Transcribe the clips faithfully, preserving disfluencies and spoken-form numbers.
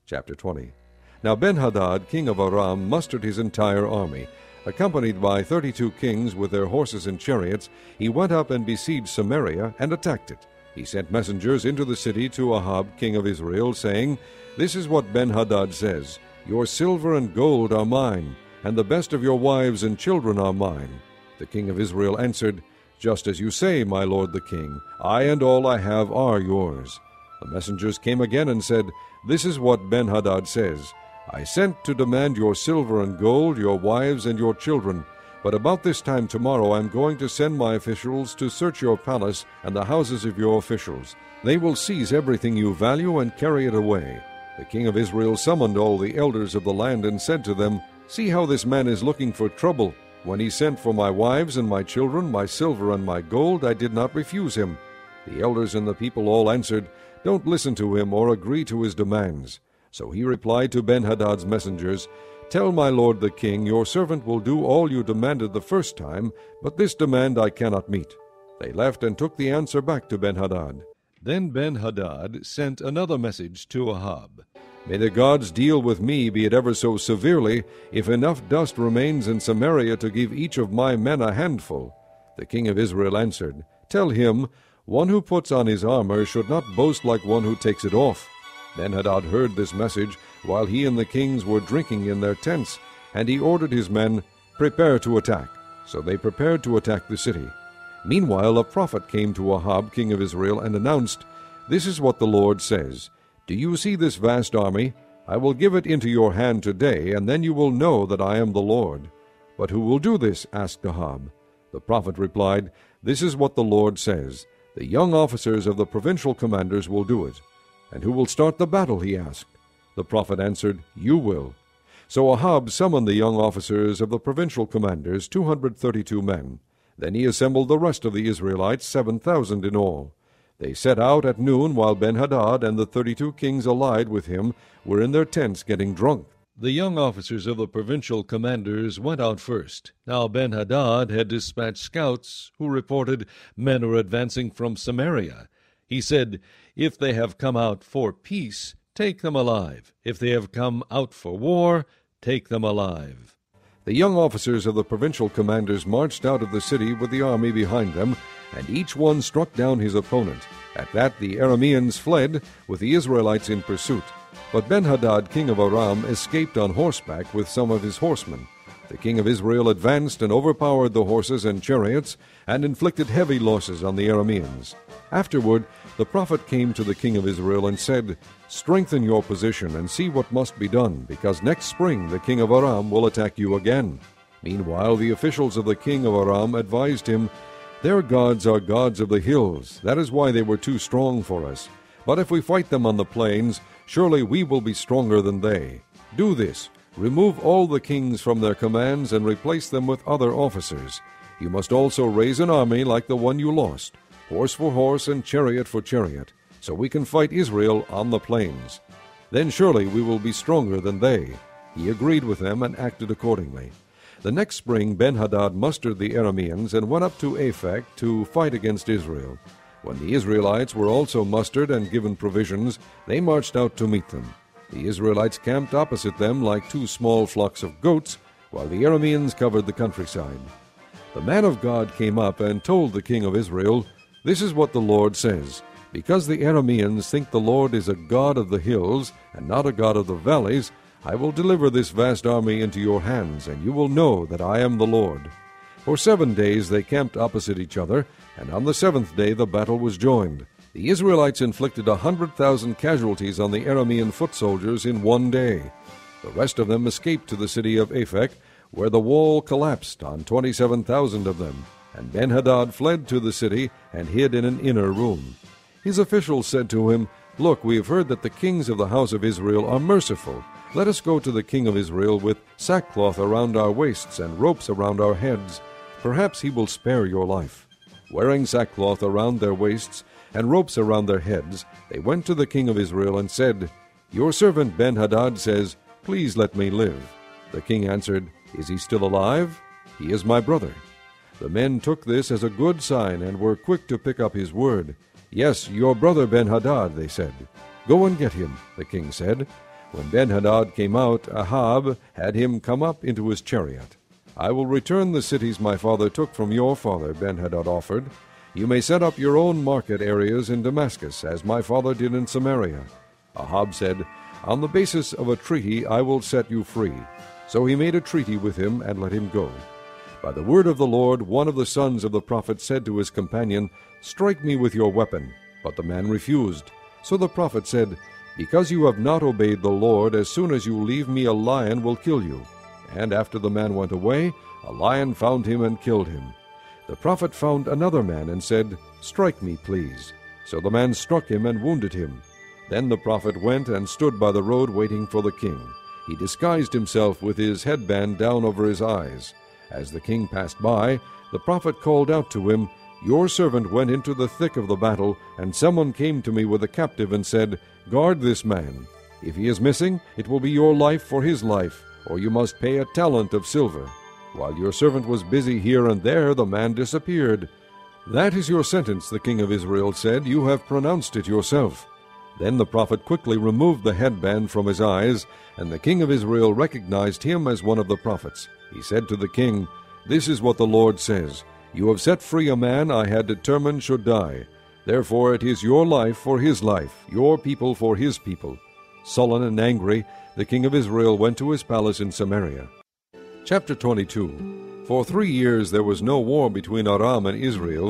Chapter twenty. Now Ben-Hadad, king of Aram, mustered his entire army. Accompanied by thirty-two kings with their horses and chariots, he went up and besieged Samaria and attacked it. He sent messengers into the city to Ahab, king of Israel, saying, This is what Ben-Hadad says, Your silver and gold are mine, and the best of your wives and children are mine. The king of Israel answered, Just as you say, my lord the king, I and all I have are yours. The messengers came again and said, This is what Ben-Hadad says, I sent to demand your silver and gold, your wives and your children. But about this time tomorrow I am going to send my officials to search your palace and the houses of your officials. They will seize everything you value and carry it away. The king of Israel summoned all the elders of the land and said to them, See how this man is looking for trouble. When he sent for my wives and my children, my silver and my gold, I did not refuse him. The elders and the people all answered, Don't listen to him or agree to his demands. So he replied to Ben-Hadad's messengers, Tell my lord the king, your servant will do all you demanded the first time, but this demand I cannot meet. They left and took the answer back to Ben-Hadad. Then Ben-Hadad sent another message to Ahab. May the gods deal with me, be it ever so severely, if enough dust remains in Samaria to give each of my men a handful. The king of Israel answered, Tell him, One who puts on his armor should not boast like one who takes it off. Ben-Hadad heard this message while he and the kings were drinking in their tents, and he ordered his men, Prepare to attack. So they prepared to attack the city. Meanwhile a prophet came to Ahab, king of Israel, and announced, This is what the Lord says, Do you see this vast army? I will give it into your hand today, and then you will know that I am the Lord. But who will do this? Asked Ahab. The prophet replied, This is what the Lord says, The young officers of the provincial commanders will do it. And who will start the battle? He asked. The prophet answered, You will. So Ahab summoned the young officers of the provincial commanders, two hundred thirty-two men. Then he assembled the rest of the Israelites, seven thousand in all. They set out at noon while Ben-Hadad and the thirty-two kings allied with him were in their tents getting drunk. The young officers of the provincial commanders went out first. Now Ben-Hadad had dispatched scouts who reported, Men are advancing from Samaria. He said, If they have come out for peace, take them alive. If they have come out for war, take them alive. The young officers of the provincial commanders marched out of the city with the army behind them, and each one struck down his opponent. At that the Arameans fled, with the Israelites in pursuit. But Ben-Hadad, king of Aram, escaped on horseback with some of his horsemen. The king of Israel advanced and overpowered the horses and chariots, and inflicted heavy losses on the Arameans. Afterward, the prophet came to the king of Israel and said, Strengthen your position and see what must be done, because next spring the king of Aram will attack you again. Meanwhile, the officials of the king of Aram advised him, Their gods are gods of the hills. That is why they were too strong for us. But if we fight them on the plains, surely we will be stronger than they. Do this. Remove all the kings from their commands and replace them with other officers. You must also raise an army like the one you lost, horse for horse and chariot for chariot, so we can fight Israel on the plains. Then surely we will be stronger than they. He agreed with them and acted accordingly. The next spring Ben-Hadad mustered the Arameans and went up to Aphek to fight against Israel. When the Israelites were also mustered and given provisions, they marched out to meet them. The Israelites camped opposite them like two small flocks of goats, while the Arameans covered the countryside. The man of God came up and told the king of Israel, This is what the Lord says, Because the Arameans think the Lord is a God of the hills, and not a God of the valleys, I will deliver this vast army into your hands, and you will know that I am the Lord. For seven days they camped opposite each other, and on the seventh day the battle was joined. The Israelites inflicted a hundred thousand casualties on the Aramean foot soldiers in one day. The rest of them escaped to the city of Aphek, where the wall collapsed on twenty-seven thousand of them, and Ben-Hadad fled to the city and hid in an inner room. His officials said to him, Look, we have heard that the kings of the house of Israel are merciful. Let us go to the king of Israel with sackcloth around our waists and ropes around our heads. Perhaps he will spare your life. Wearing sackcloth around their waists and ropes around their heads, they went to the king of Israel and said, Your servant Ben-Hadad says, Please let me live. The king answered, Is he still alive? He is my brother. The men took this as a good sign and were quick to pick up his word. Yes, your brother Ben-Hadad, they said. Go and get him, the king said. When Ben-Hadad came out, Ahab had him come up into his chariot. "I will return the cities my father took from your father," Ben-Hadad offered. "You may set up your own market areas in Damascus, as my father did in Samaria." Ahab said, "On the basis of a treaty I will set you free." So he made a treaty with him and let him go. By the word of the Lord, one of the sons of the prophet said to his companion, "Strike me with your weapon." But the man refused. So the prophet said, "Because you have not obeyed the Lord, as soon as you leave me a lion will kill you." And after the man went away, a lion found him and killed him. The prophet found another man and said, "Strike me, please." So the man struck him and wounded him. Then the prophet went and stood by the road waiting for the king. He disguised himself with his headband down over his eyes. As the king passed by, the prophet called out to him, "Your servant went into the thick of the battle, and someone came to me with a captive and said, 'Guard this man. If he is missing, it will be your life for his life, or you must pay a talent of silver.' While your servant was busy here and there, the man disappeared." "That is your sentence," the king of Israel said. "You have pronounced it yourself." Then the prophet quickly removed the headband from his eyes, and the king of Israel recognized him as one of the prophets. He said to the king, "This is what the Lord says. You have set free a man I had determined should die. Therefore it is your life for his life, your people for his people." Sullen and angry, the king of Israel went to his palace in Samaria. Chapter twenty-two. For three years there was no war between Aram and Israel.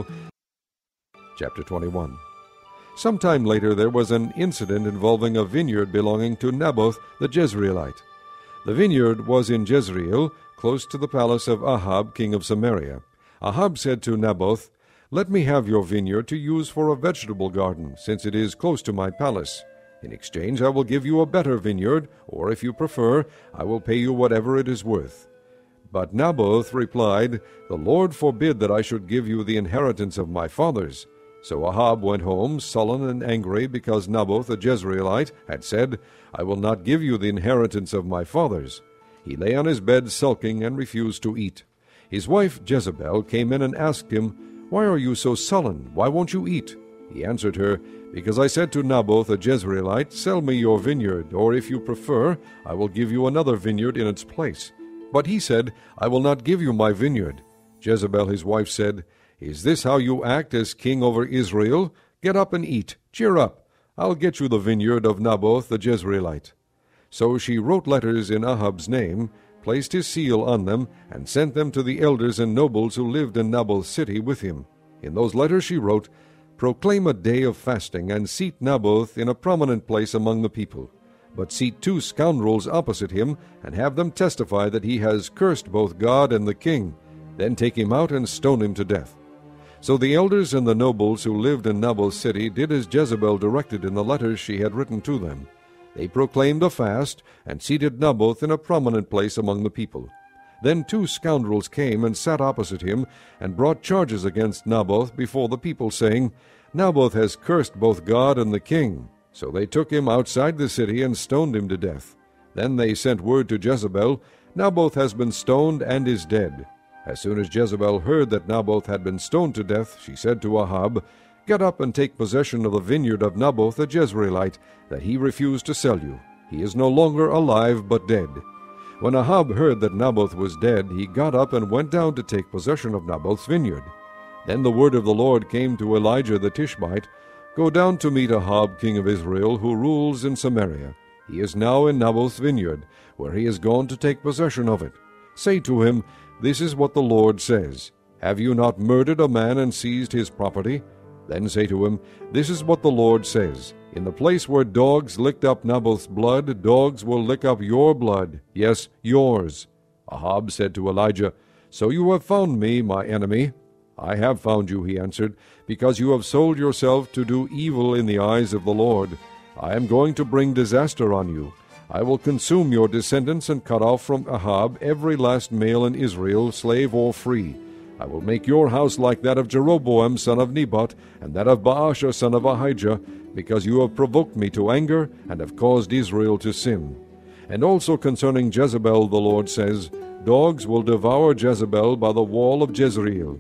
Chapter twenty-one. Sometime later there was an incident involving a vineyard belonging to Naboth the Jezreelite. The vineyard was in Jezreel, close to the palace of Ahab, king of Samaria. Ahab said to Naboth, "Let me have your vineyard to use for a vegetable garden, since it is close to my palace. In exchange I will give you a better vineyard, or if you prefer, I will pay you whatever it is worth." But Naboth replied, "The Lord forbid that I should give you the inheritance of my fathers." So Ahab went home, sullen and angry, because Naboth the Jezreelite had said, "I will not give you the inheritance of my fathers." He lay on his bed sulking and refused to eat. His wife Jezebel came in and asked him, "Why are you so sullen? Why won't you eat?" He answered her, "Because I said to Naboth the Jezreelite, 'Sell me your vineyard, or if you prefer, I will give you another vineyard in its place.' But he said, 'I will not give you my vineyard.' Jezebel his wife said, 'Is this how you act as king over Israel? Get up and eat. Cheer up. I'll get you the vineyard of Naboth the Jezreelite.' So she wrote letters in Ahab's name, placed his seal on them, and sent them to the elders and nobles who lived in Naboth's city with him. In those letters she wrote, 'Proclaim a day of fasting, and seat Naboth in a prominent place among the people. But seat two scoundrels opposite him, and have them testify that he has cursed both God and the king. Then take him out and stone him to death.' So the elders and the nobles who lived in Naboth's city did as Jezebel directed in the letters she had written to them. They proclaimed a fast, and seated Naboth in a prominent place among the people. Then two scoundrels came and sat opposite him, and brought charges against Naboth before the people, saying, 'Naboth has cursed both God and the king.' So they took him outside the city and stoned him to death. Then they sent word to Jezebel, 'Naboth has been stoned and is dead.' As soon as Jezebel heard that Naboth had been stoned to death, she said to Ahab, 'Get up and take possession of the vineyard of Naboth the Jezreelite, that he refused to sell you. He is no longer alive, but dead.' When Ahab heard that Naboth was dead, he got up and went down to take possession of Naboth's vineyard. Then the word of the Lord came to Elijah the Tishbite, 'Go down to meet Ahab king of Israel, who rules in Samaria. He is now in Naboth's vineyard, where he has gone to take possession of it. Say to him, This is what the Lord says, Have you not murdered a man and seized his property? Then say to him, This is what the Lord says, In the place where dogs licked up Naboth's blood, dogs will lick up your blood, yes, yours.' Ahab said to Elijah, 'So you have found me, my enemy.' 'I have found you,' he answered, 'because you have sold yourself to do evil in the eyes of the Lord. I am going to bring disaster on you. I will consume your descendants and cut off from Ahab every last male in Israel, slave or free. I will make your house like that of Jeroboam son of Nebat, and that of Baasha son of Ahijah, because you have provoked me to anger, and have caused Israel to sin.' And also concerning Jezebel the Lord says, Dogs will devour Jezebel by the wall of Jezreel.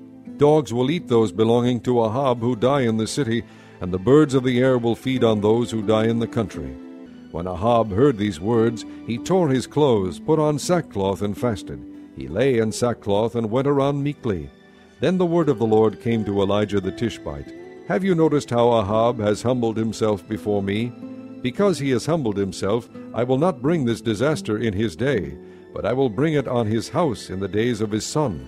Dogs will eat those belonging to Ahab who die in the city, and the birds of the air will feed on those who die in the country. When Ahab heard these words, he tore his clothes, put on sackcloth, and fasted. He lay in sackcloth and went around meekly. Then the word of the Lord came to Elijah the Tishbite. Have you noticed how Ahab has humbled himself before me? Because he has humbled himself, I will not bring this disaster in his day, but I will bring it on his house in the days of his son.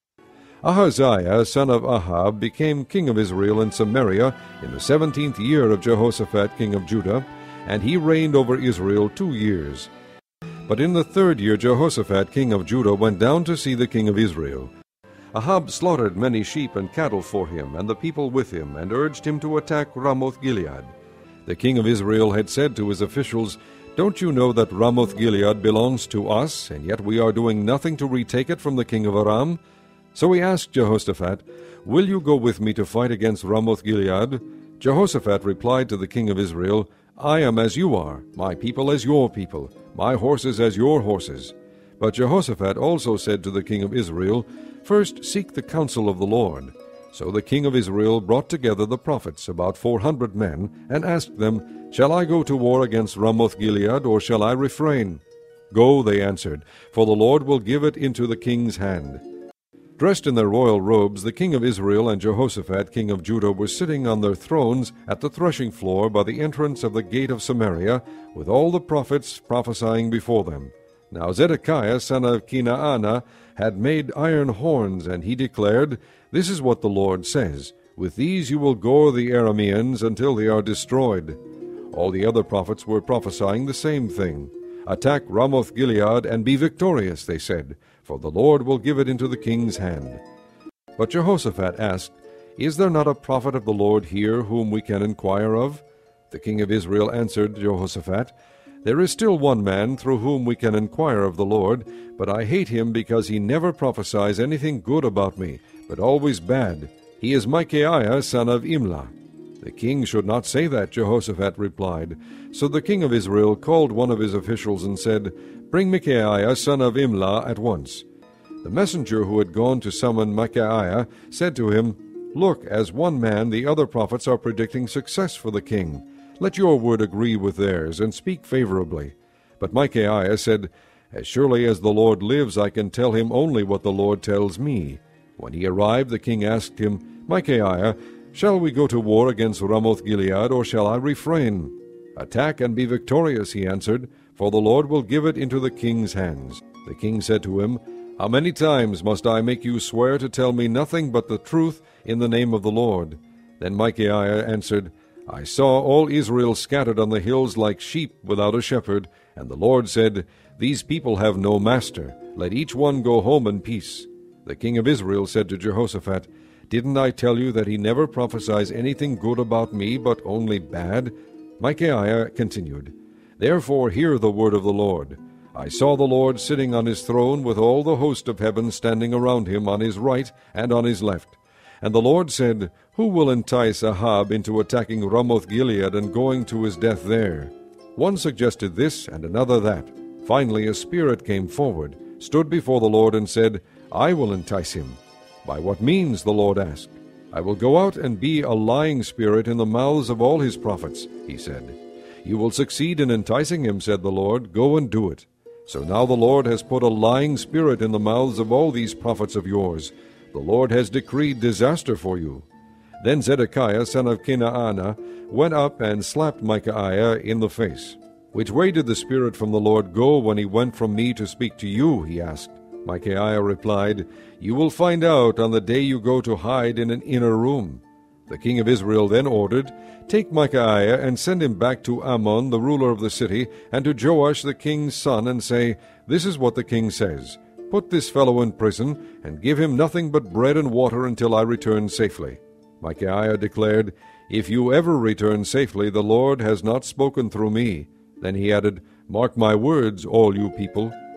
Ahaziah, son of Ahab, became king of Israel in Samaria in the seventeenth year of Jehoshaphat, king of Judah, and he reigned over Israel two years. But in the third year Jehoshaphat, king of Judah, went down to see the king of Israel. Ahab slaughtered many sheep and cattle for him, and the people with him, and urged him to attack Ramoth-Gilead. The king of Israel had said to his officials, Don't you know that Ramoth-Gilead belongs to us, and yet we are doing nothing to retake it from the king of Aram? So he asked Jehoshaphat, Will you go with me to fight against Ramoth-Gilead? Jehoshaphat replied to the king of Israel, I am as you are, my people as your people, my horses as your horses. But Jehoshaphat also said to the king of Israel, First seek the counsel of the Lord. So the king of Israel brought together the prophets, about four hundred men, and asked them, Shall I go to war against Ramoth-Gilead, or shall I refrain? Go, they answered, for the Lord will give it into the king's hand. Dressed in their royal robes, the king of Israel and Jehoshaphat, king of Judah, were sitting on their thrones at the threshing floor by the entrance of the gate of Samaria, with all the prophets prophesying before them. Now Zedekiah, son of Kenaanah, had made iron horns, and he declared, This is what the Lord says, With these you will gore the Arameans until they are destroyed. All the other prophets were prophesying the same thing. Attack Ramoth-Gilead and be victorious, they said, for the Lord will give it into the king's hand. But Jehoshaphat asked, Is there not a prophet of the Lord here whom we can inquire of? The king of Israel answered Jehoshaphat, There is still one man through whom we can inquire of the Lord, but I hate him because he never prophesies anything good about me, but always bad. He is Micaiah, son of Imlah. The king should not say that, Jehoshaphat replied. So the king of Israel called one of his officials and said, Bring Micaiah, son of Imlah, at once. The messenger who had gone to summon Micaiah said to him, Look, as one man the other prophets are predicting success for the king. Let your word agree with theirs, and speak favorably. But Micaiah said, As surely as the Lord lives, I can tell him only what the Lord tells me. When he arrived, the king asked him, Micaiah, shall we go to war against Ramoth-Gilead, or shall I refrain? Attack and be victorious, he answered, for the Lord will give it into the king's hands. The king said to him, How many times must I make you swear to tell me nothing but the truth in the name of the Lord? Then Micaiah answered, I saw all Israel scattered on the hills like sheep without a shepherd, and the Lord said, These people have no master. Let each one go home in peace. The king of Israel said to Jehoshaphat, Didn't I tell you that he never prophesies anything good about me, but only bad? Micaiah continued, Therefore hear the word of the Lord. I saw the Lord sitting on his throne with all the host of heaven standing around him on his right and on his left. And the Lord said, Who will entice Ahab into attacking Ramoth-Gilead and going to his death there? One suggested this and another that. Finally a spirit came forward, stood before the Lord, and said, I will entice him. By what means? The Lord asked. I will go out and be a lying spirit in the mouths of all his prophets, he said. You will succeed in enticing him, said the Lord. Go and do it. So now the Lord has put a lying spirit in the mouths of all these prophets of yours. The Lord has decreed disaster for you. Then Zedekiah, son of Kenaanah, went up and slapped Micaiah in the face. Which way did the spirit from the Lord go when he went from me to speak to you? He asked. Micaiah replied, You will find out on the day you go to hide in an inner room. The king of Israel then ordered, Take Micaiah and send him back to Amon, the ruler of the city, and to Joash the king's son, and say, This is what the king says. Put this fellow in prison, and give him nothing but bread and water until I return safely. Micaiah declared, If you ever return safely, the Lord has not spoken through me. Then he added, Mark my words, all you people.